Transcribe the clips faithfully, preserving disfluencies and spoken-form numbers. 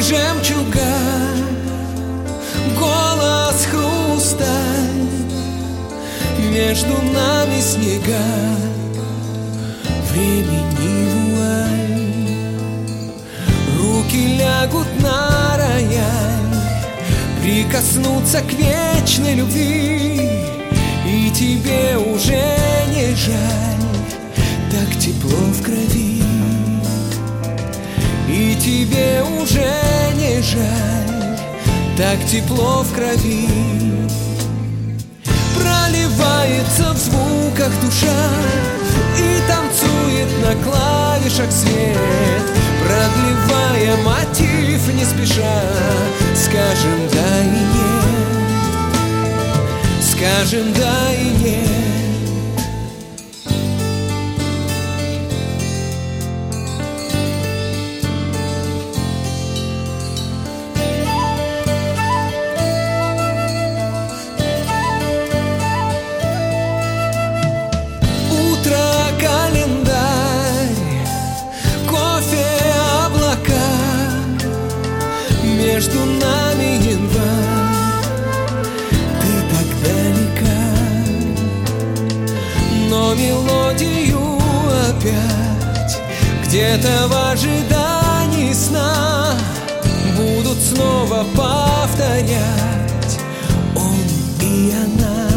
жемчуга, голос хрусталь, между нами снега, времени вуаль. Руки лягут на рояль, прикоснуться к вечной любви, и тебе уже не жаль, так тепло в крови. И тебе уже не жаль, так тепло в крови. Проливается в звуках душа и танцует на клавишах свет, продлевая мотив не спеша. Скажем да и нет, скажем да и нет. Между нами январь, ты так далека, но мелодию опять где-то в ожидании сна будут снова повторять он и она.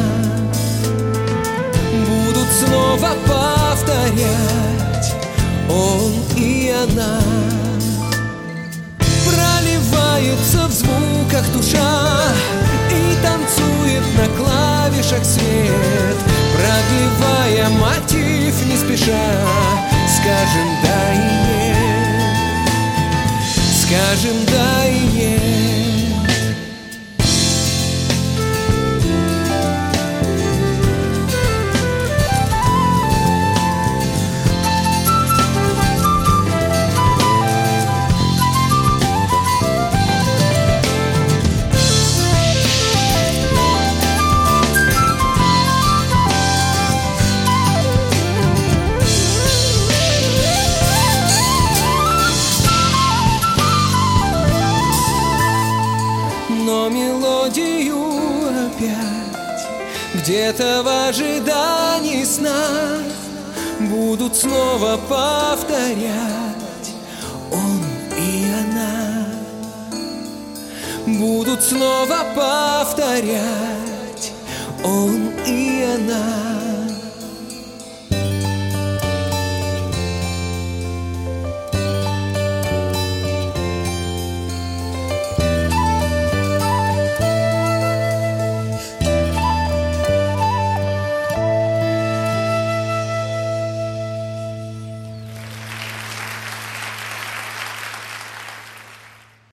Будут снова повторять он и она. Проливается в звуках душа и танцует на клавишах свет, продлевая мотив не спеша. Скажем да и нет, скажем да и нет. Но мелодию опять где-то в ожидании сна будут снова повторять он и она. Будут снова повторять он и она.